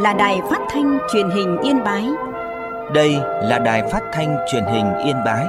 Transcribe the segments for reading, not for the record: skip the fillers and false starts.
là Đài Phát thanh Truyền hình Yên Bái. Đây là Đài Phát thanh Truyền hình Yên Bái.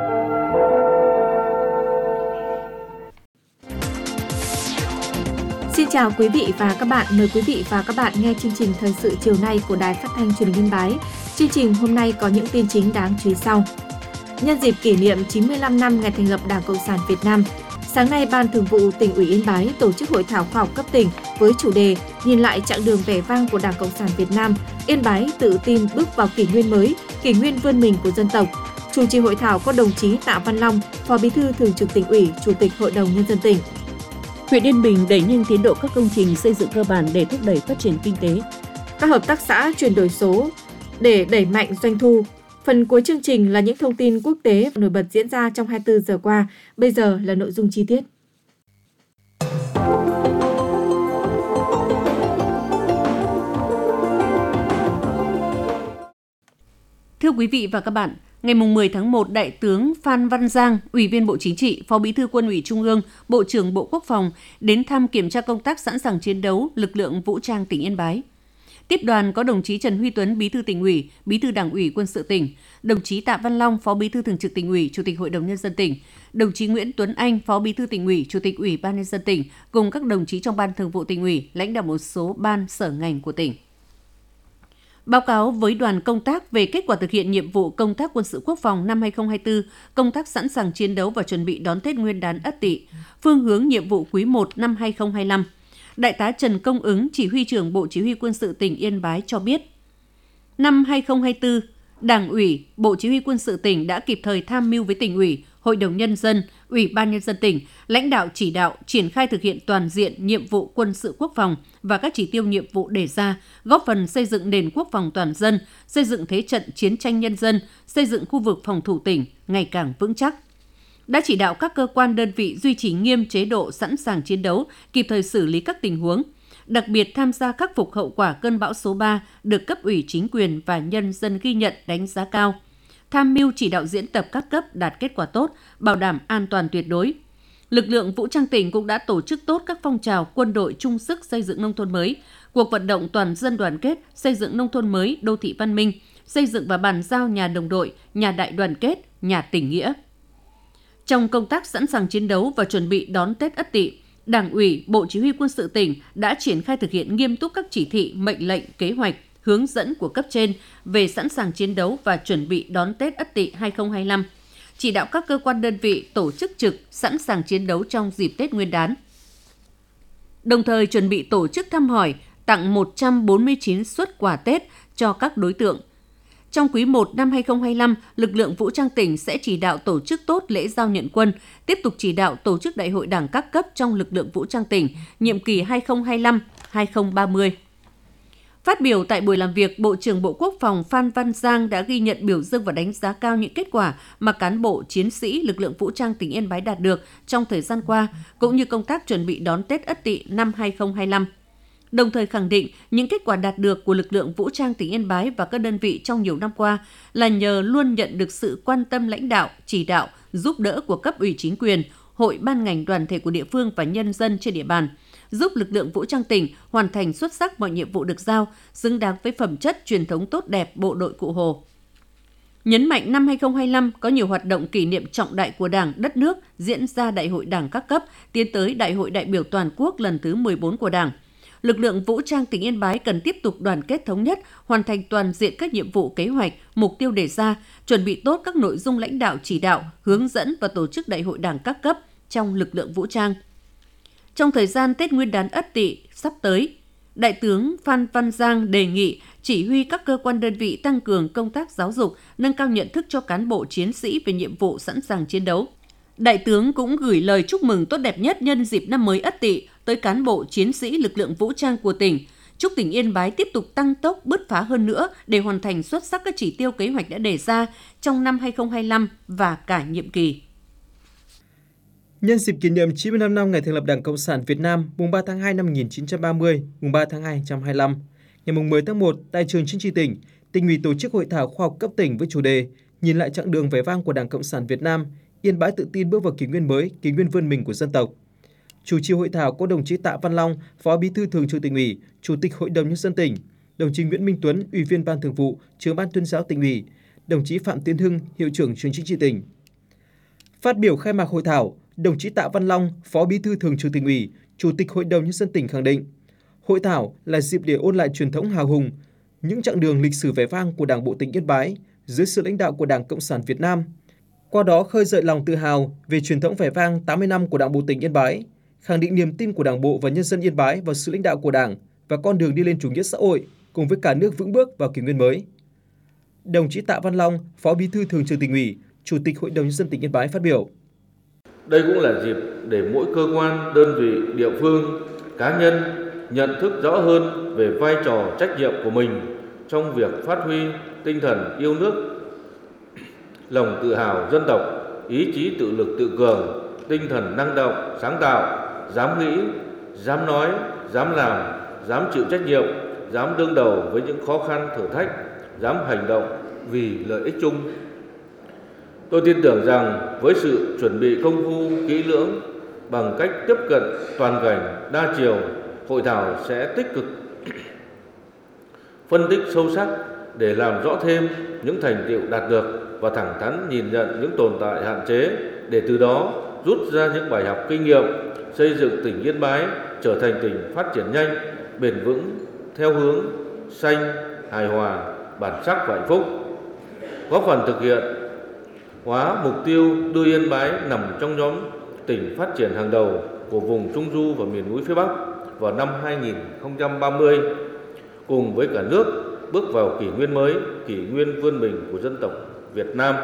Xin chào quý vị và các bạn. Mời quý vị và các bạn nghe chương trình thời sự chiều nay của Đài Phát thanh Truyền hình Yên Bái. Chương trình hôm nay có những tin chính đáng chú ý sau. Nhân dịp kỷ niệm 95 năm ngày thành lập Đảng Cộng sản Việt Nam, sáng nay Ban Thường vụ Tỉnh ủy Yên Bái tổ chức hội thảo khoa học cấp tỉnh với chủ đề Nhìn lại chặng đường vẻ vang của Đảng Cộng sản Việt Nam, Yên Bái tự tin bước vào kỷ nguyên mới, kỷ nguyên vươn mình của dân tộc. Chủ trì hội thảo có đồng chí Tạ Văn Long, Phó Bí thư Thường trực Tỉnh ủy, Chủ tịch Hội đồng Nhân dân tỉnh. Huyện Yên Bình đẩy nhanh tiến độ các công trình xây dựng cơ bản để thúc đẩy phát triển kinh tế. Các hợp tác xã chuyển đổi số để đẩy mạnh doanh thu. Phần cuối chương trình là những thông tin quốc tế nổi bật diễn ra trong 24 giờ qua. Bây giờ là nội dung chi tiết. Thưa quý vị và các bạn, ngày 10 tháng 1, Đại tướng Phan Văn Giang, Ủy viên Bộ Chính trị, Phó Bí thư Quân ủy Trung ương, Bộ trưởng Bộ Quốc phòng đến thăm kiểm tra công tác sẵn sàng chiến đấu lực lượng vũ trang tỉnh Yên Bái. Tiếp đoàn có đồng chí Trần Huy Tuấn, Bí thư Tỉnh ủy, Bí thư Đảng ủy Quân sự tỉnh, đồng chí Tạ Văn Long, Phó Bí thư Thường trực Tỉnh ủy, Chủ tịch Hội đồng Nhân dân tỉnh, đồng chí Nguyễn Tuấn Anh, Phó Bí thư Tỉnh ủy, Chủ tịch Ủy ban Nhân dân tỉnh, cùng các đồng chí trong Ban Thường vụ Tỉnh ủy, lãnh đạo một số ban sở ngành của tỉnh. Báo cáo với đoàn công tác về kết quả thực hiện nhiệm vụ công tác quân sự quốc phòng năm 2024, công tác sẵn sàng chiến đấu và chuẩn bị đón Tết Nguyên đán Ất Tỵ, phương hướng nhiệm vụ quý 1 năm 2025. Đại tá Trần Công Ứng, Chỉ huy trưởng Bộ Chỉ huy Quân sự tỉnh Yên Bái cho biết, năm 2024, Đảng ủy, Bộ Chỉ huy Quân sự tỉnh đã kịp thời tham mưu với Tỉnh ủy, Hội đồng Nhân dân, Ủy ban Nhân dân tỉnh, lãnh đạo chỉ đạo triển khai thực hiện toàn diện nhiệm vụ quân sự quốc phòng và các chỉ tiêu nhiệm vụ đề ra, góp phần xây dựng nền quốc phòng toàn dân, xây dựng thế trận chiến tranh nhân dân, xây dựng khu vực phòng thủ tỉnh ngày càng vững chắc. Đã chỉ đạo các cơ quan đơn vị duy trì nghiêm chế độ sẵn sàng chiến đấu, kịp thời xử lý các tình huống, đặc biệt tham gia khắc phục hậu quả cơn bão số 3 được cấp ủy chính quyền và nhân dân ghi nhận đánh giá cao. Tham mưu chỉ đạo diễn tập các cấp đạt kết quả tốt, bảo đảm an toàn tuyệt đối. Lực lượng vũ trang tỉnh cũng đã tổ chức tốt các phong trào quân đội chung sức xây dựng nông thôn mới, cuộc vận động toàn dân đoàn kết xây dựng nông thôn mới, đô thị văn minh, xây dựng và bàn giao nhà đồng đội, nhà đại đoàn kết, nhà tình nghĩa. Trong công tác sẵn sàng chiến đấu và chuẩn bị đón Tết Ất Tỵ, Đảng ủy, Bộ Chỉ huy Quân sự tỉnh đã triển khai thực hiện nghiêm túc các chỉ thị, mệnh lệnh, kế hoạch, hướng dẫn của cấp trên về sẵn sàng chiến đấu và chuẩn bị đón Tết Ất Tỵ 2025, chỉ đạo các cơ quan đơn vị tổ chức trực sẵn sàng chiến đấu trong dịp Tết Nguyên đán. Đồng thời chuẩn bị tổ chức thăm hỏi, tặng 149 suất quà Tết cho các đối tượng. Trong quý 1 năm 2025, lực lượng vũ trang tỉnh sẽ chỉ đạo tổ chức tốt lễ giao nhận quân, tiếp tục chỉ đạo tổ chức đại hội đảng các cấp trong lực lượng vũ trang tỉnh, nhiệm kỳ 2025-2030. Phát biểu tại buổi làm việc, Bộ trưởng Bộ Quốc phòng Phan Văn Giang đã ghi nhận, biểu dương và đánh giá cao những kết quả mà cán bộ, chiến sĩ lực lượng vũ trang tỉnh Yên Bái đạt được trong thời gian qua, cũng như công tác chuẩn bị đón Tết Ất Tỵ năm 2025. Đồng thời khẳng định những kết quả đạt được của lực lượng vũ trang tỉnh Yên Bái và các đơn vị trong nhiều năm qua là nhờ luôn nhận được sự quan tâm lãnh đạo, chỉ đạo, giúp đỡ của cấp ủy chính quyền, hội ban ngành đoàn thể của địa phương và nhân dân trên địa bàn, giúp lực lượng vũ trang tỉnh hoàn thành xuất sắc mọi nhiệm vụ được giao, xứng đáng với phẩm chất truyền thống tốt đẹp bộ đội Cụ Hồ. Nhấn mạnh năm 2025 có nhiều hoạt động kỷ niệm trọng đại của Đảng, đất nước, diễn ra Đại hội Đảng các cấp, tiến tới Đại hội đại biểu toàn quốc lần thứ 14 của Đảng. Lực lượng vũ trang tỉnh Yên Bái cần tiếp tục đoàn kết thống nhất, hoàn thành toàn diện các nhiệm vụ kế hoạch, mục tiêu đề ra, chuẩn bị tốt các nội dung lãnh đạo chỉ đạo, hướng dẫn và tổ chức Đại hội Đảng các cấp trong lực lượng vũ trang. Trong thời gian Tết Nguyên đán Ất Tỵ sắp tới, Đại tướng Phan Văn Giang đề nghị chỉ huy các cơ quan đơn vị tăng cường công tác giáo dục, nâng cao nhận thức cho cán bộ chiến sĩ về nhiệm vụ sẵn sàng chiến đấu. Đại tướng cũng gửi lời chúc mừng tốt đẹp nhất nhân dịp năm mới Ất Tỵ tới cán bộ chiến sĩ lực lượng vũ trang của tỉnh. Chúc tỉnh Yên Bái tiếp tục tăng tốc, bứt phá hơn nữa để hoàn thành xuất sắc các chỉ tiêu kế hoạch đã đề ra trong năm 2025 và cả nhiệm kỳ. Nhân dịp kỷ niệm 95 năm ngày thành lập Đảng Cộng sản Việt Nam, mùng 3 tháng 2 năm 1930, mùng 3 tháng 2 2025, ngày mùng 10 tháng 1, tại trường Chính trị tỉnh, Tỉnh ủy tổ chức hội thảo khoa học cấp tỉnh với chủ đề Nhìn lại chặng đường vẻ vang của Đảng Cộng sản Việt Nam, Yên Bái tự tin bước vào kỷ nguyên mới, kỷ nguyên vươn mình của dân tộc. Chủ trì hội thảo có đồng chí Tạ Văn Long, Phó Bí thư Thường trực Tỉnh ủy, Chủ tịch Hội đồng Nhân dân tỉnh, đồng chí Nguyễn Minh Tuấn, Ủy viên Ban Thường vụ, Trưởng Ban Tuyên giáo Tỉnh ủy, đồng chí Phạm Tiến Hưng, Hiệu trưởng Trường Chính trị tỉnh. Phát biểu khai mạc hội thảo, đồng chí Tạ Văn Long, Phó Bí thư Thường trực Tỉnh ủy, Chủ tịch Hội đồng Nhân dân tỉnh khẳng định, hội thảo là dịp để ôn lại truyền thống hào hùng, những chặng đường lịch sử vẻ vang của Đảng bộ tỉnh Yên Bái dưới sự lãnh đạo của Đảng Cộng sản Việt Nam. Qua đó khơi dậy lòng tự hào về truyền thống vẻ vang 80 năm của Đảng bộ tỉnh Yên Bái, khẳng định niềm tin của Đảng bộ và nhân dân Yên Bái vào sự lãnh đạo của Đảng và con đường đi lên chủ nghĩa xã hội cùng với cả nước vững bước vào kỷ nguyên mới. Đồng chí Tạ Văn Long, Phó Bí thư Thường trực Tỉnh ủy, Chủ tịch Hội đồng Nhân dân tỉnh Yên Bái phát biểu. Đây cũng là dịp để mỗi cơ quan, đơn vị, địa phương, cá nhân nhận thức rõ hơn về vai trò trách nhiệm của mình trong việc phát huy tinh thần yêu nước, lòng tự hào dân tộc, ý chí tự lực tự cường, tinh thần năng động, sáng tạo, dám nghĩ, dám nói, dám làm, dám chịu trách nhiệm, dám đương đầu với những khó khăn thử thách, dám hành động vì lợi ích chung. Tôi tin tưởng rằng với sự chuẩn bị công phu kỹ lưỡng, bằng cách tiếp cận toàn cảnh, đa chiều, hội thảo sẽ tích cực phân tích sâu sắc để làm rõ thêm những thành tựu đạt được và thẳng thắn nhìn nhận những tồn tại hạn chế để từ đó rút ra những bài học kinh nghiệm, xây dựng tỉnh Yên Bái trở thành tỉnh phát triển nhanh, bền vững theo hướng xanh, hài hòa, bản sắc và hạnh phúc, góp phần thực hiện hóa mục tiêu đưa Yên Bái nằm trong nhóm tỉnh phát triển hàng đầu của vùng Trung Du và miền núi phía Bắc vào năm 2030, cùng với cả nước bước vào kỷ nguyên mới, kỷ nguyên vươn mình của dân tộc Việt Nam.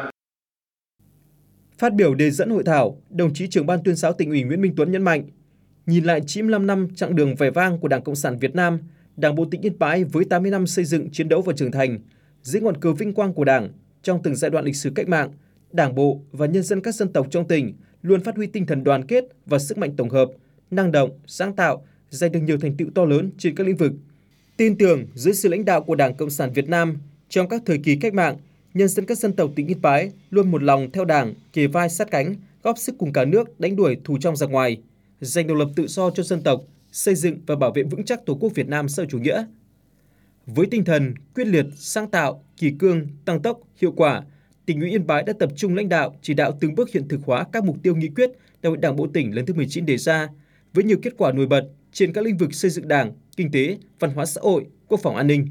Phát biểu đề dẫn hội thảo, đồng chí Trưởng Ban Tuyên giáo Tỉnh ủy Nguyễn Minh Tuấn nhấn mạnh, nhìn lại 95 năm chặng đường vẻ vang của Đảng Cộng sản Việt Nam, Đảng bộ tỉnh Yên Bái với 80 năm xây dựng, chiến đấu và trưởng thành, dưới ngọn cờ vinh quang của Đảng trong từng giai đoạn lịch sử cách mạng, Đảng bộ và nhân dân các dân tộc trong tỉnh luôn phát huy tinh thần đoàn kết và sức mạnh tổng hợp, năng động, sáng tạo, giành được nhiều thành tựu to lớn trên các lĩnh vực. Tin tưởng dưới sự lãnh đạo của Đảng Cộng sản Việt Nam trong các thời kỳ cách mạng, nhân dân các dân tộc tỉnh Yên Bái luôn một lòng theo Đảng, kề vai sát cánh, góp sức cùng cả nước đánh đuổi thù trong giặc ngoài, giành độc lập tự do cho dân tộc, xây dựng và bảo vệ vững chắc Tổ quốc Việt Nam xã hội chủ nghĩa. Với tinh thần quyết liệt, sáng tạo, kỳ cương, tăng tốc, hiệu quả, Tỉnh ủy Yên Bái đã tập trung lãnh đạo, chỉ đạo từng bước hiện thực hóa các mục tiêu nghị quyết Đại hội Đảng bộ tỉnh lần thứ 19 đề ra, với nhiều kết quả nổi bật trên các lĩnh vực xây dựng Đảng, kinh tế, văn hóa xã hội, quốc phòng an ninh.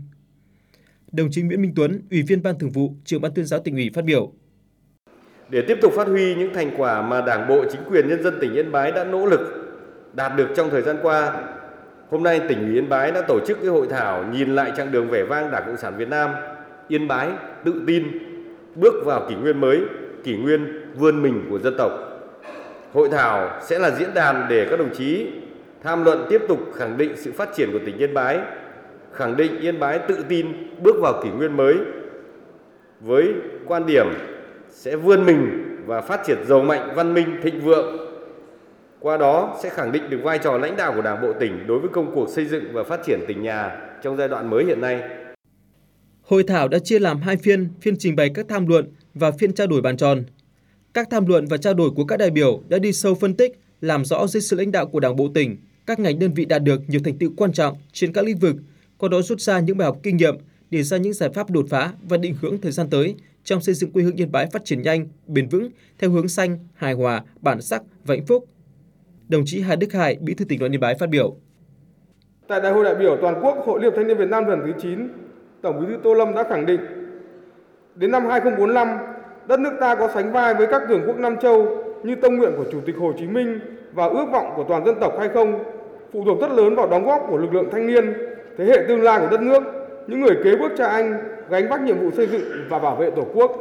Đồng chí Nguyễn Minh Tuấn, Ủy viên Ban Thường vụ, Trưởng Ban Tuyên giáo Tỉnh ủy phát biểu. Để tiếp tục phát huy những thành quả mà Đảng bộ, chính quyền, nhân dân tỉnh Yên Bái đã nỗ lực đạt được trong thời gian qua, hôm nay tỉnh ủy Yên Bái đã tổ chức hội thảo nhìn lại chặng đường vẻ vang Đảng Cộng sản Việt Nam, Yên Bái tự tin bước vào kỷ nguyên mới, kỷ nguyên vươn mình của dân tộc. Hội thảo sẽ là diễn đàn để các đồng chí tham luận tiếp tục khẳng định sự phát triển của tỉnh Yên Bái, khẳng định Yên Bái tự tin bước vào kỷ nguyên mới với quan điểm sẽ vươn mình và phát triển giàu mạnh, văn minh, thịnh vượng. Qua đó sẽ khẳng định được vai trò lãnh đạo của Đảng bộ tỉnh đối với công cuộc xây dựng và phát triển tỉnh nhà trong giai đoạn mới hiện nay. Hội thảo đã chia làm 2 phiên trình bày các tham luận và phiên trao đổi bàn tròn. Các tham luận và trao đổi của các đại biểu đã đi sâu phân tích, làm rõ dưới sự lãnh đạo của Đảng bộ tỉnh, các ngành đơn vị đạt được nhiều thành tựu quan trọng trên các lĩnh vực, qua đó rút ra những bài học kinh nghiệm, đề ra những giải pháp đột phá và định hướng thời gian tới trong xây dựng quê hương Yên Bái phát triển nhanh, bền vững theo hướng xanh, hài hòa, bản sắc và hạnh phúc. Đồng chí Hà Đức Hải, Bí thư Tỉnh đoàn Yên Bái phát biểu. Tại Đại hội đại biểu toàn quốc Hội Liên hiệp Thanh niên Việt Nam lần thứ 9, Tổng Bí thư Tô Lâm đã khẳng định đến năm 2045, đất nước ta có sánh vai với các cường quốc Nam Châu như tâm nguyện của Chủ tịch Hồ Chí Minh và ước vọng của toàn dân tộc hay không, phụ thuộc rất lớn vào đóng góp của lực lượng thanh niên, thế hệ tương lai của đất nước, những người kế bước cha anh, gánh vác nhiệm vụ xây dựng và bảo vệ Tổ quốc.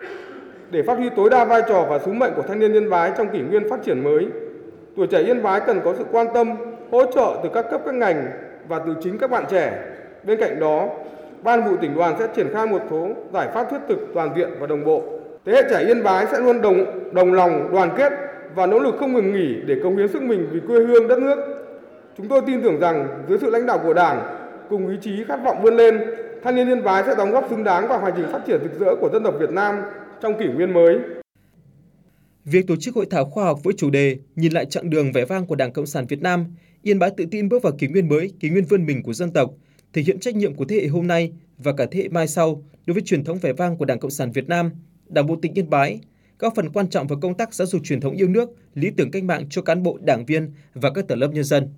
Để phát huy tối đa vai trò và sứ mệnh của thanh niên Yên Bái trong kỷ nguyên phát triển mới, tuổi trẻ Yên Bái cần có sự quan tâm, hỗ trợ từ các cấp các ngành và từ chính các bạn trẻ. Bên cạnh đó, Ban Thường vụ Tỉnh đoàn sẽ triển khai một số giải pháp thiết thực, toàn diện và đồng bộ. Thế hệ trẻ Yên Bái sẽ luôn đồng lòng, đoàn kết và nỗ lực không ngừng nghỉ để cống hiến sức mình vì quê hương đất nước. Chúng tôi tin tưởng rằng dưới sự lãnh đạo của Đảng, cùng ý chí khát vọng vươn lên, thanh niên Yên Bái sẽ đóng góp xứng đáng vào hành trình phát triển rực rỡ của dân tộc Việt Nam trong kỷ nguyên mới. Việc tổ chức hội thảo khoa học với chủ đề nhìn lại chặng đường vẻ vang của Đảng Cộng sản Việt Nam, Yên Bái tự tin bước vào kỷ nguyên mới, kỷ nguyên vươn mình của dân tộc, thể hiện trách nhiệm của thế hệ hôm nay và cả thế hệ mai sau đối với truyền thống vẻ vang của Đảng Cộng sản Việt Nam, Đảng bộ tỉnh Yên Bái, góp phần quan trọng vào công tác giáo dục truyền thống yêu nước, lý tưởng cách mạng cho cán bộ, đảng viên và các tầng lớp nhân dân.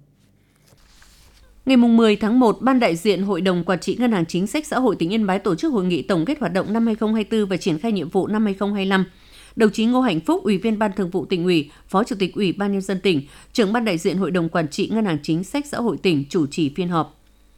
Ngày 10 tháng 1, Ban đại diện Hội đồng Quản trị Ngân hàng Chính sách Xã hội tỉnh Yên Bái tổ chức hội nghị tổng kết hoạt động năm 2024 và triển khai nhiệm vụ năm 2025. Đồng chí Ngô Hạnh Phúc, Ủy viên Ban Thường vụ Tỉnh ủy, Phó Chủ tịch Ủy ban Nhân dân tỉnh, trưởng Ban đại diện Hội đồng Quản trị Ngân hàng Chính sách Xã hội tỉnh chủ trì phiên họp.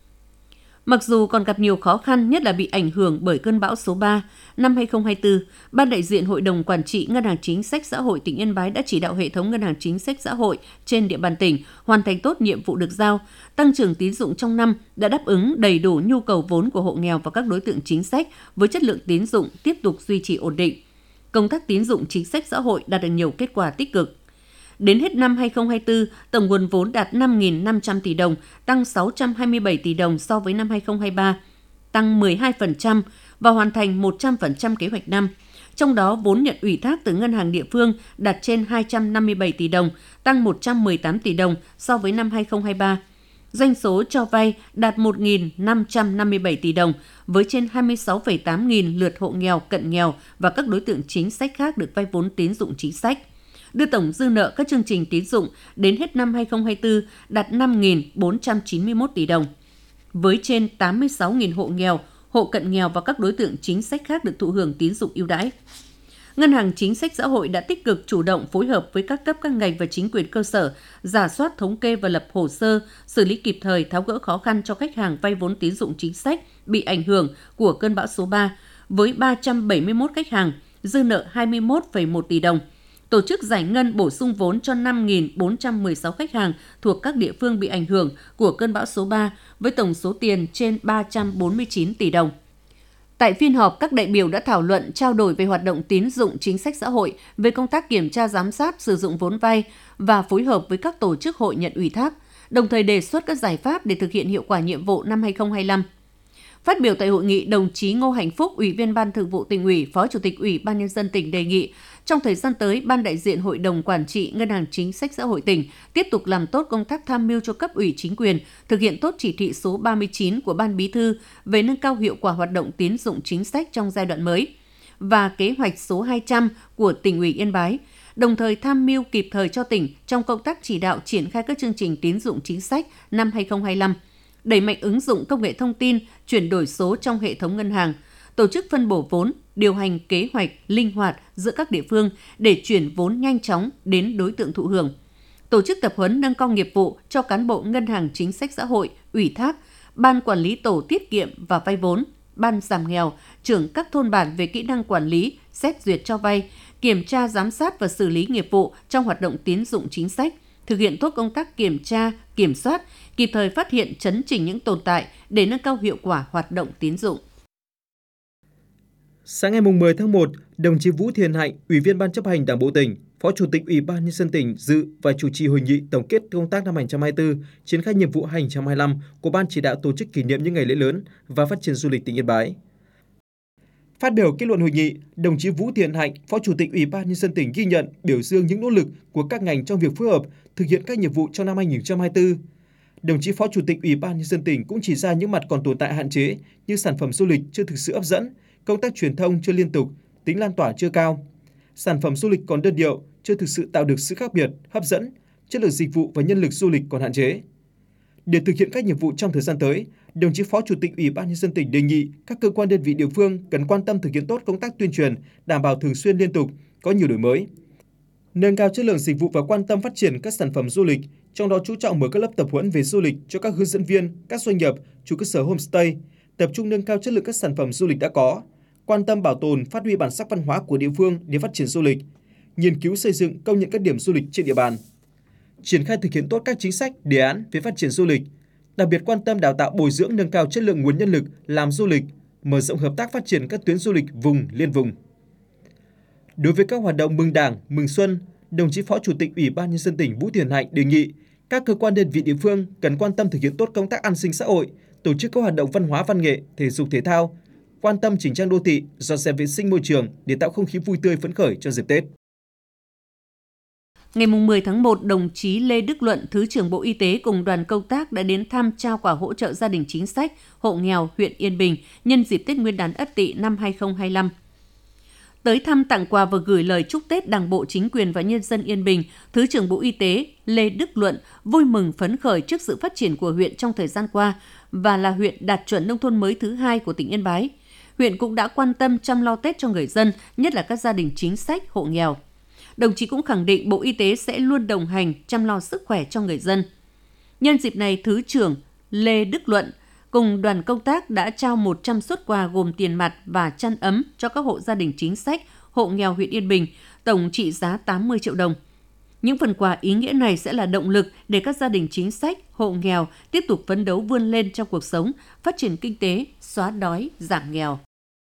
Mặc dù còn gặp nhiều khó khăn, nhất là bị ảnh hưởng bởi cơn bão số 3, năm 2024, Ban đại diện Hội đồng Quản trị Ngân hàng Chính sách Xã hội tỉnh Yên Bái đã chỉ đạo hệ thống ngân hàng chính sách xã hội trên địa bàn tỉnh hoàn thành tốt nhiệm vụ được giao, tăng trưởng tín dụng trong năm đã đáp ứng đầy đủ nhu cầu vốn của hộ nghèo và các đối tượng chính sách với chất lượng tín dụng tiếp tục duy trì ổn định. Công tác tín dụng chính sách xã hội đạt được nhiều kết quả tích cực. Đến hết năm 2024, tổng nguồn vốn đạt 5.500 tỷ đồng, tăng 627 tỷ đồng so với năm 2023, tăng 12% và hoàn thành 100% kế hoạch năm. Trong đó, vốn nhận ủy thác từ ngân hàng địa phương đạt trên 257 tỷ đồng, tăng 118 tỷ đồng so với năm 2023. Doanh số cho vay đạt 1.557 tỷ đồng, với trên 26,8 nghìn lượt hộ nghèo, cận nghèo và các đối tượng chính sách khác được vay vốn tín dụng chính sách, đưa tổng dư nợ các chương trình tín dụng đến hết năm 2024 đạt 5.491 tỷ đồng. Với trên 86.000 hộ nghèo, hộ cận nghèo và các đối tượng chính sách khác được thụ hưởng tín dụng ưu đãi. Ngân hàng Chính sách Xã hội đã tích cực chủ động phối hợp với các cấp các ngành và chính quyền cơ sở, rà soát thống kê và lập hồ sơ, xử lý kịp thời tháo gỡ khó khăn cho khách hàng vay vốn tín dụng chính sách bị ảnh hưởng của cơn bão số 3 với 371 khách hàng, dư nợ 21,1 tỷ đồng. Tổ chức giải ngân bổ sung vốn cho 5.416 khách hàng thuộc các địa phương bị ảnh hưởng của cơn bão số 3 với tổng số tiền trên 349 tỷ đồng. Tại phiên họp, các đại biểu đã thảo luận trao đổi về hoạt động tín dụng chính sách xã hội, về công tác kiểm tra giám sát sử dụng vốn vay và phối hợp với các tổ chức hội nhận ủy thác, đồng thời đề xuất các giải pháp để thực hiện hiệu quả nhiệm vụ năm 2025. Phát biểu tại hội nghị, đồng chí Ngô Hạnh Phúc, Ủy viên Ban Thường vụ Tỉnh ủy, Phó Chủ tịch Ủy ban Nhân dân tỉnh đề nghị trong thời gian tới, Ban đại diện Hội đồng Quản trị Ngân hàng Chính sách Xã hội tỉnh tiếp tục làm tốt công tác tham mưu cho cấp ủy chính quyền, thực hiện tốt chỉ thị số 39 của Ban Bí thư về nâng cao hiệu quả hoạt động tín dụng chính sách trong giai đoạn mới và kế hoạch số 200 của Tỉnh ủy Yên Bái, đồng thời tham mưu kịp thời cho tỉnh trong công tác chỉ đạo triển khai các chương trình tín dụng chính sách năm 2025, đẩy mạnh ứng dụng công nghệ thông tin, chuyển đổi số trong hệ thống ngân hàng, tổ chức phân bổ vốn, điều hành kế hoạch linh hoạt giữa các địa phương để chuyển vốn nhanh chóng đến đối tượng thụ hưởng, tổ chức tập huấn nâng cao nghiệp vụ cho cán bộ Ngân hàng Chính sách Xã hội, ủy thác, Ban quản lý tổ tiết kiệm và vay vốn, Ban giảm nghèo, trưởng các thôn bản về kỹ năng quản lý, xét duyệt cho vay, kiểm tra giám sát và xử lý nghiệp vụ trong hoạt động tín dụng chính sách, thực hiện tốt công tác kiểm tra, kiểm soát, kịp thời phát hiện chấn chỉnh những tồn tại để nâng cao hiệu quả hoạt động tín dụng. Sáng ngày 10 tháng 1, đồng chí Vũ Thiền Hạnh, Ủy viên Ban chấp hành Đảng bộ tỉnh, Phó Chủ tịch Ủy ban Nhân dân tỉnh dự và chủ trì hội nghị tổng kết công tác năm 2024, triển khai nhiệm vụ 2025 của Ban chỉ đạo tổ chức kỷ niệm những ngày lễ lớn và phát triển du lịch tỉnh Yên Bái. Phát biểu kết luận hội nghị, đồng chí Vũ Thiền Hạnh, Phó Chủ tịch Ủy ban Nhân dân tỉnh ghi nhận, biểu dương những nỗ lực của các ngành trong việc phối hợp thực hiện các nhiệm vụ trong năm 2024. Đồng chí Phó Chủ tịch Ủy ban Nhân dân tỉnh cũng chỉ ra những mặt còn tồn tại hạn chế như sản phẩm du lịch chưa thực sự hấp dẫn, công tác truyền thông chưa liên tục, tính lan tỏa chưa cao. Sản phẩm du lịch còn đơn điệu, chưa thực sự tạo được sự khác biệt, hấp dẫn, chất lượng dịch vụ và nhân lực du lịch còn hạn chế. Để thực hiện các nhiệm vụ trong thời gian tới, đồng chí Phó Chủ tịch Ủy ban Nhân dân tỉnh đề nghị các cơ quan đơn vị địa phương cần quan tâm thực hiện tốt công tác tuyên truyền, đảm bảo thường xuyên liên tục, có nhiều đổi mới. Nâng cao chất lượng dịch vụ và quan tâm phát triển các sản phẩm du lịch, trong đó chú trọng mở các lớp tập huấn về du lịch cho các hướng dẫn viên, các doanh nghiệp, chủ cơ sở homestay, tập trung nâng cao chất lượng các sản phẩm du lịch đã có, quan tâm bảo tồn, phát huy bản sắc văn hóa của địa phương để phát triển du lịch, nghiên cứu xây dựng, công nhận các điểm du lịch trên địa bàn, triển khai thực hiện tốt các chính sách, đề án về phát triển du lịch, đặc biệt quan tâm đào tạo bồi dưỡng nâng cao chất lượng nguồn nhân lực làm du lịch, mở rộng hợp tác phát triển các tuyến du lịch vùng liên vùng. Đối với các hoạt động mừng Đảng, mừng Xuân, đồng chí Phó Chủ tịch Ủy ban Nhân dân tỉnh Vũ Thiền Hạnh đề nghị các cơ quan đơn vị địa phương cần quan tâm thực hiện tốt công tác an sinh xã hội, tổ chức các hoạt động văn hóa văn nghệ, thể dục thể thao, quan tâm chỉnh trang đô thị, dọn dẹp vệ sinh môi trường để tạo không khí vui tươi phấn khởi cho dịp Tết. Ngày 10 tháng 1, đồng chí Lê Đức Luận, Thứ trưởng Bộ Y tế cùng đoàn công tác đã đến thăm trao quà hỗ trợ gia đình chính sách, hộ nghèo huyện Yên Bình nhân dịp Tết Nguyên đán Ất Tỵ năm 2025. Tới thăm, tặng quà và gửi lời chúc Tết Đảng bộ, chính quyền và nhân dân Yên Bình, Thứ trưởng Bộ Y tế Lê Đức Luận vui mừng phấn khởi trước sự phát triển của huyện trong thời gian qua và là huyện đạt chuẩn nông thôn mới thứ 2 của tỉnh Yên Bái. Huyện cũng đã quan tâm chăm lo Tết cho người dân, nhất là các gia đình chính sách, hộ nghèo. Đồng chí cũng khẳng định Bộ Y tế sẽ luôn đồng hành chăm lo sức khỏe cho người dân. Nhân dịp này, Thứ trưởng Lê Đức Luận cùng đoàn công tác đã trao 100 suất quà gồm tiền mặt và chăn ấm cho các hộ gia đình chính sách, hộ nghèo huyện Yên Bình, tổng trị giá 80 triệu đồng. Những phần quà ý nghĩa này sẽ là động lực để các gia đình chính sách, hộ nghèo tiếp tục phấn đấu vươn lên trong cuộc sống, phát triển kinh tế, xóa đói, giảm nghèo.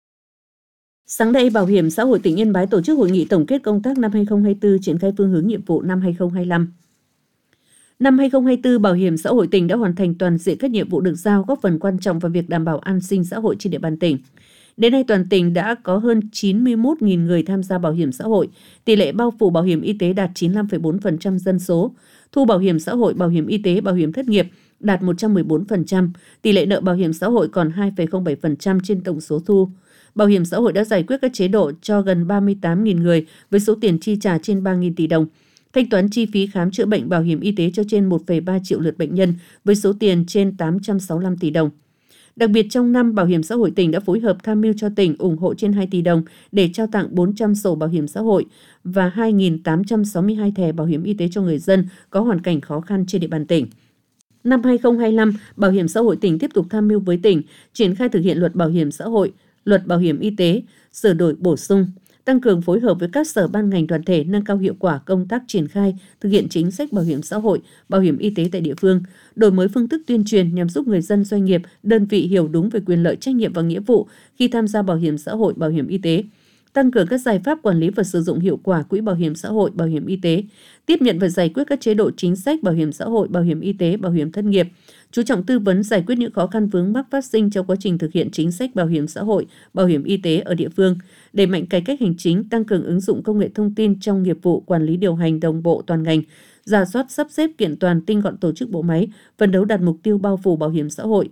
Sáng nay, Bảo hiểm xã hội tỉnh Yên Bái tổ chức hội nghị tổng kết công tác năm 2024, triển khai phương hướng nhiệm vụ năm 2025. Năm 2024, Bảo hiểm xã hội tỉnh đã hoàn thành toàn diện các nhiệm vụ được giao, góp phần quan trọng vào việc đảm bảo an sinh xã hội trên địa bàn tỉnh. Đến nay, toàn tỉnh đã có hơn 91.000 người tham gia bảo hiểm xã hội, tỷ lệ bao phủ bảo hiểm y tế đạt 95,4% dân số, thu bảo hiểm xã hội, bảo hiểm y tế, bảo hiểm thất nghiệp đạt 114%, tỷ lệ nợ bảo hiểm xã hội còn 2,07% trên tổng số thu. Bảo hiểm xã hội đã giải quyết các chế độ cho gần 38.000 người với số tiền chi trả trên 3.000 tỷ đồng. Thanh toán chi phí khám chữa bệnh bảo hiểm y tế cho trên 1,3 triệu lượt bệnh nhân với số tiền trên 865 tỷ đồng. Đặc biệt trong năm, Bảo hiểm xã hội tỉnh đã phối hợp tham mưu cho tỉnh ủng hộ trên 2 tỷ đồng để trao tặng 400 sổ bảo hiểm xã hội và 2.862 thẻ bảo hiểm y tế cho người dân có hoàn cảnh khó khăn trên địa bàn tỉnh. Năm 2025, Bảo hiểm xã hội tỉnh tiếp tục tham mưu với tỉnh triển khai thực hiện luật bảo hiểm xã hội, luật bảo hiểm y tế, sửa đổi bổ sung, tăng cường phối hợp với các sở ban ngành đoàn thể nâng cao hiệu quả công tác triển khai, thực hiện chính sách bảo hiểm xã hội, bảo hiểm y tế tại địa phương, đổi mới phương thức tuyên truyền nhằm giúp người dân, doanh nghiệp, đơn vị hiểu đúng về quyền lợi, trách nhiệm và nghĩa vụ khi tham gia bảo hiểm xã hội, bảo hiểm y tế, tăng cường các giải pháp quản lý và sử dụng hiệu quả quỹ bảo hiểm xã hội, bảo hiểm y tế, tiếp nhận và giải quyết các chế độ chính sách bảo hiểm xã hội, bảo hiểm y tế, bảo hiểm thất nghiệp, chú trọng tư vấn giải quyết những khó khăn vướng mắc phát sinh trong quá trình thực hiện chính sách bảo hiểm xã hội, bảo hiểm y tế ở địa phương, đẩy mạnh cải cách hành chính, tăng cường ứng dụng công nghệ thông tin trong nghiệp vụ quản lý điều hành đồng bộ toàn ngành, rà soát sắp xếp kiện toàn tinh gọn tổ chức bộ máy, phấn đấu đạt mục tiêu bao phủ bảo hiểm xã hội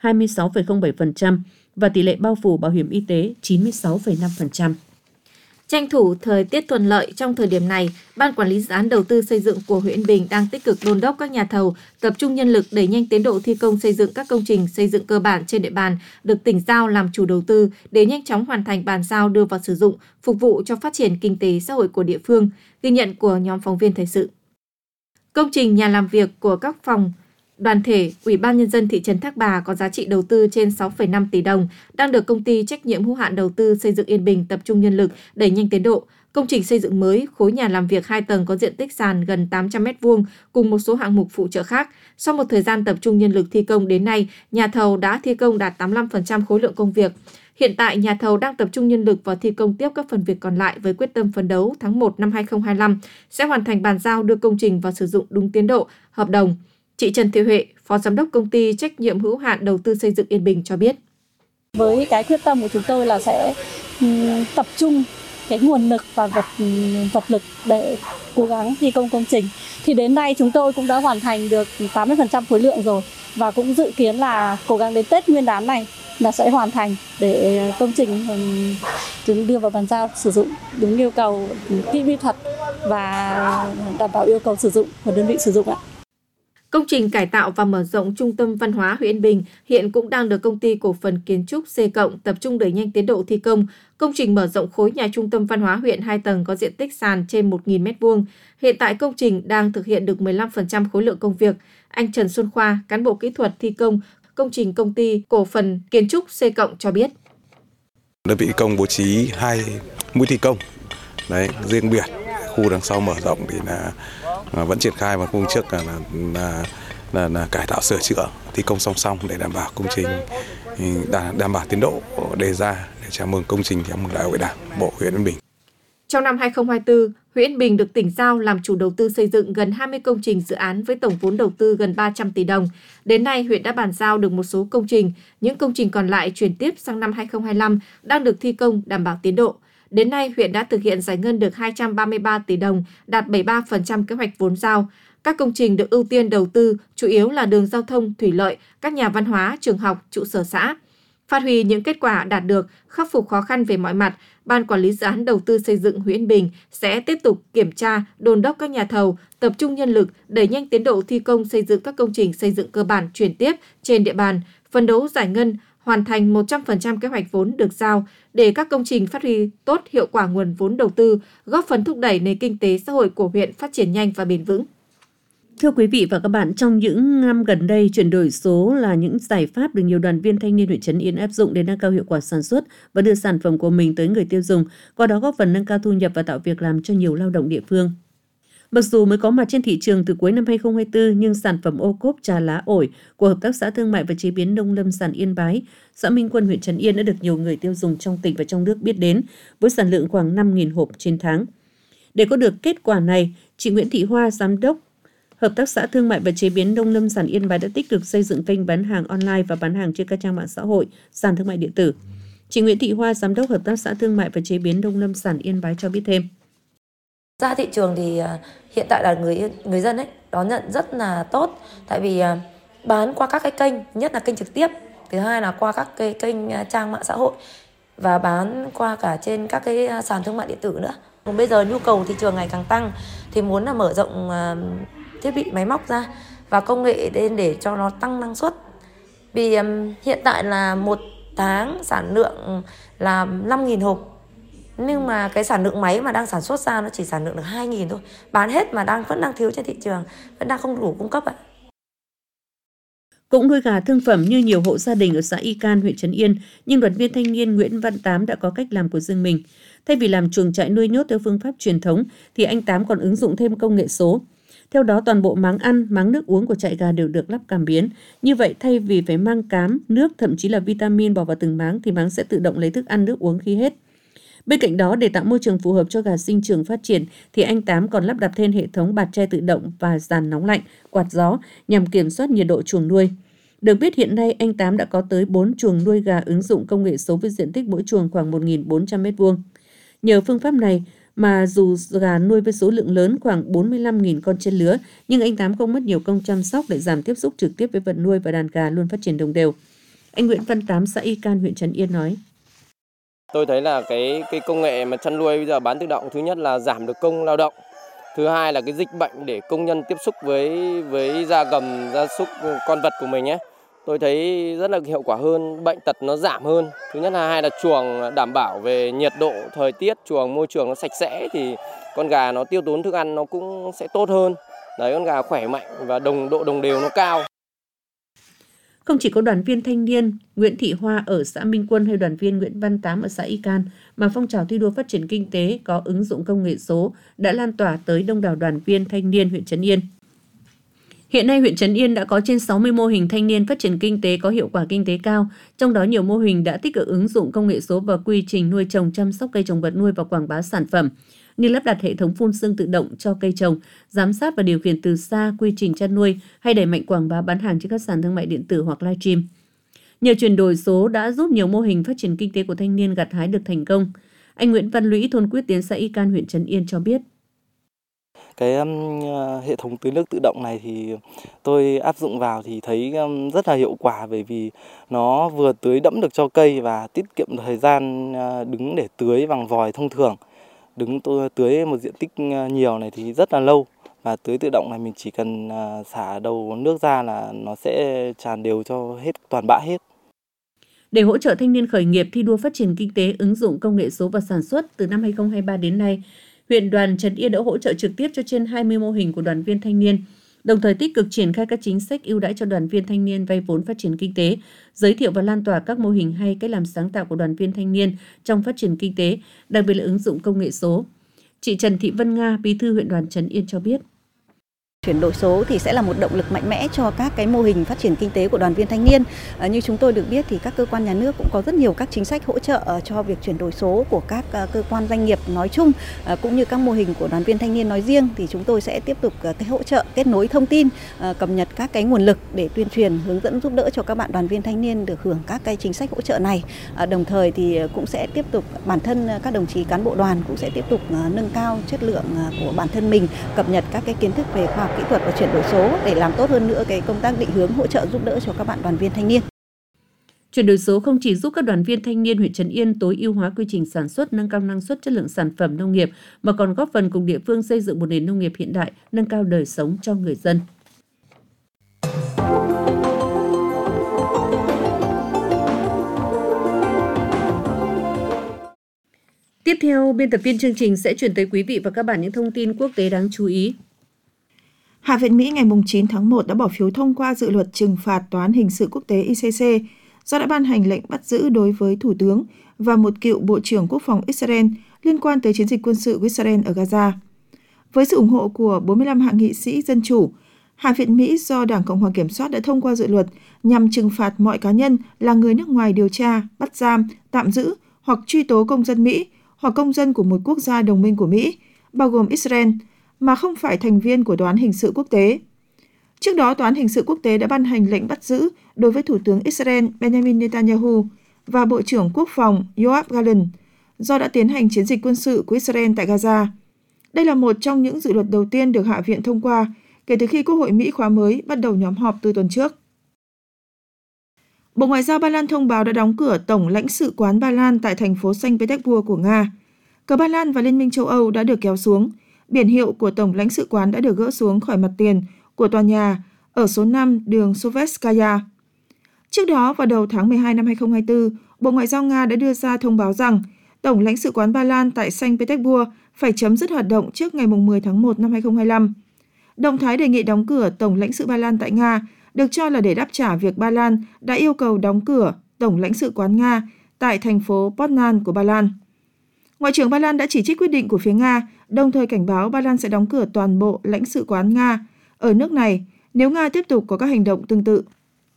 26,07% và tỷ lệ bao phủ bảo hiểm y tế 96,5%. Tranh thủ thời tiết thuận lợi trong thời điểm này, Ban Quản lý Dự án Đầu tư xây dựng của huyện Yên Bình đang tích cực đôn đốc các nhà thầu tập trung nhân lực đẩy nhanh tiến độ thi công xây dựng các công trình xây dựng cơ bản trên địa bàn được tỉnh giao làm chủ đầu tư để nhanh chóng hoàn thành bàn giao đưa vào sử dụng, phục vụ cho phát triển kinh tế xã hội của địa phương, ghi nhận của nhóm phóng viên thời sự. Công trình nhà làm việc của các phòng đoàn thể, Ủy ban Nhân dân thị trấn Thác Bà có giá trị đầu tư trên 6,5 tỷ đồng, đang được Công ty trách nhiệm hữu hạn đầu tư xây dựng Yên Bình tập trung nhân lực đẩy nhanh tiến độ. Công trình xây dựng mới, khối nhà làm việc 2 tầng có diện tích sàn gần 800 m2 cùng một số hạng mục phụ trợ khác. Sau một thời gian tập trung nhân lực thi công đến nay, nhà thầu đã thi công đạt 85% khối lượng công việc. Hiện tại, nhà thầu đang tập trung nhân lực vào thi công tiếp các phần việc còn lại với quyết tâm phấn đấu tháng 1 năm 2025 sẽ hoàn thành bàn giao đưa công trình vào sử dụng đúng tiến độ, hợp đồng. Chị Trần Thị Huệ, Phó Giám đốc Công ty trách nhiệm hữu hạn đầu tư xây dựng Yên Bình cho biết. Với cái quyết tâm của chúng tôi là sẽ tập trung cái nguồn lực và vật lực để cố gắng thi công công trình. Thì đến nay chúng tôi cũng đã hoàn thành được 80% khối lượng rồi và cũng dự kiến là cố gắng đến Tết Nguyên đán này là sẽ hoàn thành để công trình đưa vào bàn giao sử dụng đúng yêu cầu kỹ thuật và đảm bảo yêu cầu sử dụng của đơn vị sử dụng ạ. Công trình cải tạo và mở rộng Trung tâm Văn hóa huyện Yên Bình hiện cũng đang được Công ty Cổ phần Kiến trúc C+ tập trung đẩy nhanh tiến độ thi công. Công trình mở rộng khối nhà Trung tâm Văn hóa huyện 2 tầng có diện tích sàn trên 1.000 m2. Hiện tại công trình đang thực hiện được 15% khối lượng công việc. Anh Trần Xuân Khoa, cán bộ kỹ thuật thi công công trình Công ty Cổ phần Kiến trúc C+ cho biết. Đơn vị công bố trí 2 mũi thi công. Đấy, riêng biệt khu đằng sau mở rộng thì là vẫn triển khai, và khu trước là cải tạo sửa chữa thi công song song để đảm bảo công trình đảm bảo tiến độ đề ra để chào mừng công trình theo mừng Đại hội Đảng bộ huyện Yên Bình. Trong năm 2024, huyện Yên Bình được tỉnh giao làm chủ đầu tư xây dựng gần 20 công trình dự án với tổng vốn đầu tư gần 300 tỷ đồng. Đến nay, huyện đã bàn giao được một số công trình, những công trình còn lại chuyển tiếp sang năm 2025 đang được thi công đảm bảo tiến độ. Đến nay, huyện đã thực hiện giải ngân được 233 tỷ đồng, đạt 73% kế hoạch vốn giao. Các công trình được ưu tiên đầu tư chủ yếu là đường giao thông, thủy lợi, các nhà văn hóa, trường học, trụ sở xã. Phát huy những kết quả đạt được, khắc phục khó khăn về mọi mặt, Ban Quản lý Dự án Đầu tư xây dựng huyện Yên Bình sẽ tiếp tục kiểm tra, đôn đốc các nhà thầu, tập trung nhân lực, đẩy nhanh tiến độ thi công xây dựng các công trình xây dựng cơ bản chuyển tiếp trên địa bàn, phấn đấu giải ngân, hoàn thành 100% kế hoạch vốn được giao để các công trình phát huy tốt hiệu quả nguồn vốn đầu tư, góp phần thúc đẩy nền kinh tế xã hội của huyện phát triển nhanh và bền vững. Thưa quý vị và các bạn, trong những năm gần đây, chuyển đổi số là những giải pháp được nhiều đoàn viên thanh niên huyện Trấn Yên áp dụng để nâng cao hiệu quả sản xuất và đưa sản phẩm của mình tới người tiêu dùng, qua đó góp phần nâng cao thu nhập và tạo việc làm cho nhiều lao động địa phương. Mặc dù mới có mặt trên thị trường từ cuối năm 2024, nhưng sản phẩm ô cốp trà lá ổi của Hợp tác xã Thương mại và Chế biến Nông lâm sản Yên Bái, xã Minh Quân, huyện Trấn Yên đã được nhiều người tiêu dùng trong tỉnh và trong nước biết đến, với sản lượng khoảng 5.000 hộp trên tháng. Để có được kết quả này, chị Nguyễn Thị Hoa, giám đốc Hợp tác xã Thương mại và Chế biến Nông lâm sản Yên Bái đã tích cực xây dựng kênh bán hàng online và bán hàng trên các trang mạng xã hội, sàn thương mại điện tử. Chị Nguyễn Thị Hoa, giám đốc Hợp tác xã Thương mại và Chế biến Nông lâm sản Yên Bái cho biết thêm. Ra thị trường thì hiện tại là người dân đón nhận rất là tốt, tại vì bán qua các cái kênh, nhất là kênh trực tiếp, thứ hai là qua các cái kênh trang mạng xã hội và bán qua cả trên các cái sàn thương mại điện tử nữa. Còn bây giờ nhu cầu thị trường ngày càng tăng thì muốn là mở rộng thiết bị máy móc ra và công nghệ lên để cho nó tăng năng suất. Vì hiện tại là một tháng sản lượng là 5.000 hộp. Nhưng mà cái sản lượng máy mà đang sản xuất ra nó chỉ sản lượng được 2.000 thôi. Bán hết mà vẫn đang thiếu trên thị trường, vẫn đang không đủ cung cấp ạ. Cũng nuôi gà thương phẩm như nhiều hộ gia đình ở xã Y Can, huyện Trấn Yên, nhưng đoàn viên thanh niên Nguyễn Văn Tám đã có cách làm của riêng mình. Thay vì làm chuồng trại nuôi nhốt theo phương pháp truyền thống, thì anh Tám còn ứng dụng thêm công nghệ số. Theo đó, toàn bộ máng ăn, máng nước uống của trại gà đều được lắp cảm biến. Như vậy, thay vì phải mang cám, nước, thậm chí là vitamin bỏ vào từng máng, thì máng sẽ tự động lấy thức ăn, nước uống khi hết. Bên cạnh đó, để tạo môi trường phù hợp cho gà sinh trưởng phát triển, thì anh Tám còn lắp đặt thêm hệ thống bạt tre tự động và dàn nóng lạnh, quạt gió nhằm kiểm soát nhiệt độ chuồng nuôi. Được biết hiện nay, anh Tám đã có tới 4 chuồng nuôi gà ứng dụng công nghệ số với diện tích mỗi chuồng khoảng 1.400 m2. Nhờ phương pháp này mà dù gà nuôi với số lượng lớn khoảng 45.000 con trên lứa, nhưng anh Tám không mất nhiều công chăm sóc để giảm tiếp xúc trực tiếp với vật nuôi và đàn gà luôn phát triển đồng đều. Anh Nguyễn Văn Tám, xã Y Can, huyện Trấn Yên nói. Tôi thấy là cái công nghệ mà chăn nuôi bây giờ bán tự động, thứ nhất là giảm được công lao động, thứ hai là cái dịch bệnh để công nhân tiếp xúc với gia cầm, gia súc, con vật của mình ấy. Tôi thấy rất là hiệu quả hơn, bệnh tật nó giảm hơn. Thứ nhất là hai là chuồng đảm bảo về nhiệt độ, thời tiết, chuồng môi trường nó sạch sẽ thì con gà nó tiêu tốn thức ăn nó cũng sẽ tốt hơn. Đấy, con gà khỏe mạnh và độ đồng đều nó cao. Không chỉ có đoàn viên thanh niên Nguyễn Thị Hoa ở xã Minh Quân hay đoàn viên Nguyễn Văn Tám ở xã Y Can, mà phong trào thi đua phát triển kinh tế có ứng dụng công nghệ số đã lan tỏa tới đông đảo đoàn viên thanh niên huyện Trấn Yên. Hiện nay, huyện Trấn Yên đã có trên 60 mô hình thanh niên phát triển kinh tế có hiệu quả kinh tế cao, trong đó nhiều mô hình đã tích cực ứng dụng công nghệ số vào quy trình nuôi trồng, chăm sóc cây trồng vật nuôi và quảng bá sản phẩm, như lắp đặt hệ thống phun sương tự động cho cây trồng, giám sát và điều khiển từ xa quy trình chăn nuôi hay đẩy mạnh quảng bá bán hàng trên các sàn thương mại điện tử hoặc livestream. Nhờ chuyển đổi số đã giúp nhiều mô hình phát triển kinh tế của thanh niên gặt hái được thành công. Anh Nguyễn Văn Lũy, thôn Quyết Tiến, xã Y Can, huyện Trấn Yên cho biết. Cái hệ thống tưới nước tự động này thì tôi áp dụng vào thì thấy rất là hiệu quả, bởi vì nó vừa tưới đẫm được cho cây và tiết kiệm thời gian đứng để tưới bằng vòi thông thường. Đứng tưới một diện tích nhiều này thì rất là lâu, và tưới tự động này mình chỉ cần xả đầu nước ra là nó sẽ tràn đều cho hết toàn bã hết. Để hỗ trợ thanh niên khởi nghiệp thi đua phát triển kinh tế ứng dụng công nghệ số và sản xuất, từ năm 2023 đến nay, huyện đoàn Trấn Yên đã hỗ trợ trực tiếp cho trên 20 mô hình của đoàn viên thanh niên, đồng thời tích cực triển khai các chính sách ưu đãi cho đoàn viên thanh niên vay vốn phát triển kinh tế, giới thiệu và lan tỏa các mô hình hay cách làm sáng tạo của đoàn viên thanh niên trong phát triển kinh tế, đặc biệt là ứng dụng công nghệ số. Chị Trần Thị Vân Nga, bí thư huyện đoàn Trấn Yên cho biết. Chuyển đổi số thì sẽ là một động lực mạnh mẽ cho các cái mô hình phát triển kinh tế của đoàn viên thanh niên. Như chúng tôi được biết thì các cơ quan nhà nước cũng có rất nhiều các chính sách hỗ trợ cho việc chuyển đổi số của các cơ quan doanh nghiệp nói chung, cũng như các mô hình của đoàn viên thanh niên nói riêng. Thì chúng tôi sẽ tiếp tục cái hỗ trợ kết nối thông tin, cập nhật các cái nguồn lực để tuyên truyền, hướng dẫn giúp đỡ cho các bạn đoàn viên thanh niên được hưởng các cái chính sách hỗ trợ này. Đồng thời thì cũng sẽ tiếp tục bản thân các đồng chí cán bộ đoàn cũng sẽ tiếp tục nâng cao chất lượng của bản thân mình, cập nhật các cái kiến thức về khoa học kỹ thuật và chuyển đổi số để làm tốt hơn nữa cái công tác định hướng hỗ trợ giúp đỡ cho các bạn đoàn viên thanh niên. Chuyển đổi số không chỉ giúp các đoàn viên thanh niên huyện Trấn Yên tối ưu hóa quy trình sản xuất, nâng cao năng suất chất lượng sản phẩm nông nghiệp, mà còn góp phần cùng địa phương xây dựng một nền nông nghiệp hiện đại, nâng cao đời sống cho người dân. Tiếp theo, biên tập viên chương trình sẽ chuyển tới quý vị và các bạn những thông tin quốc tế đáng chú ý. Hạ viện Mỹ ngày 9 tháng 1 đã bỏ phiếu thông qua dự luật trừng phạt Tòa án Hình sự Quốc tế ICC do đã ban hành lệnh bắt giữ đối với Thủ tướng và một cựu Bộ trưởng Quốc phòng Israel liên quan tới chiến dịch quân sự của Israel ở Gaza. Với sự ủng hộ của 45 hạ nghị sĩ Dân Chủ, Hạ viện Mỹ do Đảng Cộng hòa kiểm soát đã thông qua dự luật nhằm trừng phạt mọi cá nhân là người nước ngoài điều tra, bắt giam, tạm giữ hoặc truy tố công dân Mỹ hoặc công dân của một quốc gia đồng minh của Mỹ, bao gồm Israel, mà không phải thành viên của Tòa án Hình sự Quốc tế. Trước đó, Tòa án Hình sự Quốc tế đã ban hành lệnh bắt giữ đối với Thủ tướng Israel Benjamin Netanyahu và Bộ trưởng Quốc phòng Yoav Gallant do đã tiến hành chiến dịch quân sự của Israel tại Gaza. Đây là một trong những dự luật đầu tiên được Hạ viện thông qua kể từ khi Quốc hội Mỹ khóa mới bắt đầu nhóm họp từ tuần trước. Bộ Ngoại giao Ba Lan thông báo đã đóng cửa Tổng lãnh sự quán Ba Lan tại thành phố Saint Petersburg của Nga. Cờ Ba Lan và Liên minh châu Âu đã được kéo xuống. Biển hiệu của Tổng lãnh sự quán đã được gỡ xuống khỏi mặt tiền của tòa nhà ở số 5 đường Sovetskaya. Trước đó, vào đầu tháng 12 năm 2024, Bộ Ngoại giao Nga đã đưa ra thông báo rằng Tổng lãnh sự quán Ba Lan tại Saint Petersburg phải chấm dứt hoạt động trước ngày 10 tháng 1 năm 2025. Động thái đề nghị đóng cửa Tổng lãnh sự Ba Lan tại Nga được cho là để đáp trả việc Ba Lan đã yêu cầu đóng cửa Tổng lãnh sự quán Nga tại thành phố Poznan của Ba Lan. Ngoại trưởng Ba Lan đã chỉ trích quyết định của phía Nga, đồng thời cảnh báo Ba Lan sẽ đóng cửa toàn bộ lãnh sự quán Nga ở nước này nếu Nga tiếp tục có các hành động tương tự.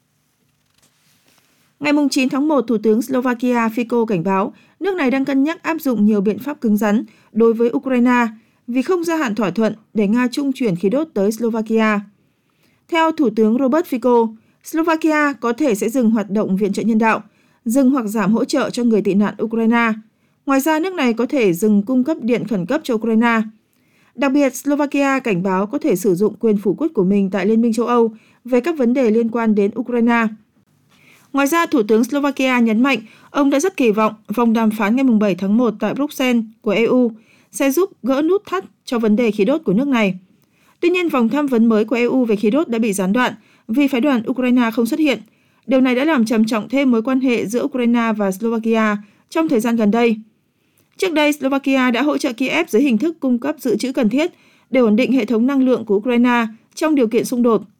Ngày 9 tháng 1, Thủ tướng Slovakia Fico cảnh báo nước này đang cân nhắc áp dụng nhiều biện pháp cứng rắn đối với Ukraine vì không gia hạn thỏa thuận để Nga trung chuyển khí đốt tới Slovakia. Theo Thủ tướng Robert Fico, Slovakia có thể sẽ dừng hoạt động viện trợ nhân đạo, dừng hoặc giảm hỗ trợ cho người tị nạn Ukraine. Ngoài ra, nước này có thể dừng cung cấp điện khẩn cấp cho Ukraine. Đặc biệt, Slovakia cảnh báo có thể sử dụng quyền phủ quyết của mình tại Liên minh châu Âu về các vấn đề liên quan đến Ukraine. Ngoài ra, Thủ tướng Slovakia nhấn mạnh ông đã rất kỳ vọng vòng đàm phán ngày 7 tháng 1 tại Bruxelles của EU sẽ giúp gỡ nút thắt cho vấn đề khí đốt của nước này. Tuy nhiên, vòng tham vấn mới của EU về khí đốt đã bị gián đoạn vì phái đoàn Ukraine không xuất hiện. Điều này đã làm trầm trọng thêm mối quan hệ giữa Ukraine và Slovakia trong thời gian gần đây. Trước đây, Slovakia đã hỗ trợ Kiev dưới hình thức cung cấp dự trữ cần thiết để ổn định hệ thống năng lượng của Ukraine trong điều kiện xung đột.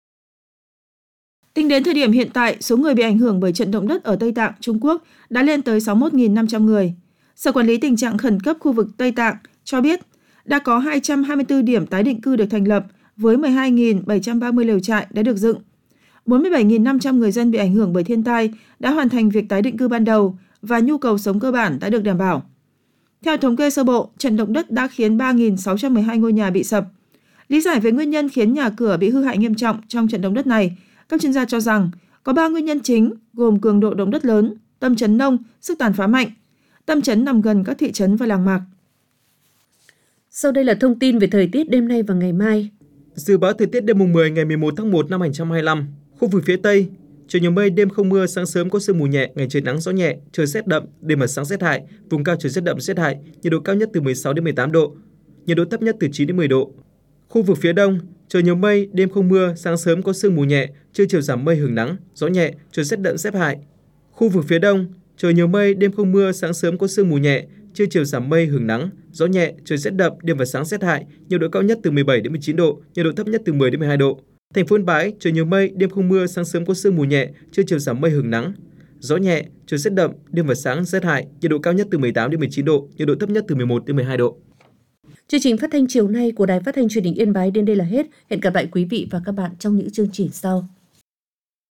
Tính đến thời điểm hiện tại, số người bị ảnh hưởng bởi trận động đất ở Tây Tạng, Trung Quốc đã lên tới 61.500 người. Sở Quản lý Tình trạng Khẩn cấp khu vực Tây Tạng cho biết đã có 224 điểm tái định cư được thành lập với 12.730 lều trại đã được dựng. 47.500 người dân bị ảnh hưởng bởi thiên tai đã hoàn thành việc tái định cư ban đầu và nhu cầu sống cơ bản đã được đảm bảo. Theo thống kê sơ bộ, trận động đất đã khiến 3.612 ngôi nhà bị sập. Lý giải về nguyên nhân khiến nhà cửa bị hư hại nghiêm trọng trong trận động đất này, các chuyên gia cho rằng có 3 nguyên nhân chính gồm cường độ động đất lớn, tâm chấn nông, sức tàn phá mạnh. Tâm chấn nằm gần các thị trấn và làng mạc. Sau đây là thông tin về thời tiết đêm nay và ngày mai. Dự báo thời tiết đêm 10 ngày 11 tháng 1 năm 2025. Khu vực phía Tây, trời nhiều mây, đêm không mưa, sáng sớm có sương mù nhẹ, ngày trời nắng gió nhẹ, trời rét đậm, đêm và sáng rét hại, vùng cao trời rét đậm rét hại, nhiệt độ cao nhất từ 16 đến 18 độ, nhiệt độ thấp nhất từ 9 đến 10 độ. Khu vực phía Đông, trời nhiều mây, đêm không mưa, sáng sớm có sương mù nhẹ, trưa chiều giảm mây hưởng nắng, gió nhẹ, trời rét đậm rét hại. Khu vực phía Đông, trời nhiều mây, đêm không mưa, sáng sớm có sương mù nhẹ, trưa chiều giảm mây hưởng nắng, gió nhẹ, trời rét đậm, đêm và sáng rét hại, nhiệt độ cao nhất từ 17 đến 19 độ, nhiệt độ thấp nhất từ 10 đến 12 độ. Thành phố Yên Bái, trời nhiều mây, đêm không mưa, sáng sớm có sương mù nhẹ, trưa chiều giảm mây hưởng nắng, gió nhẹ, trời rét đậm, đêm và sáng rét hại, nhiệt độ cao nhất từ 18 đến 19 độ, nhiệt độ thấp nhất từ 11 đến 12 độ. Chương trình phát thanh chiều nay của Đài Phát thanh Truyền hình Yên Bái đến đây là hết. Hẹn gặp lại quý vị và các bạn trong những chương trình sau.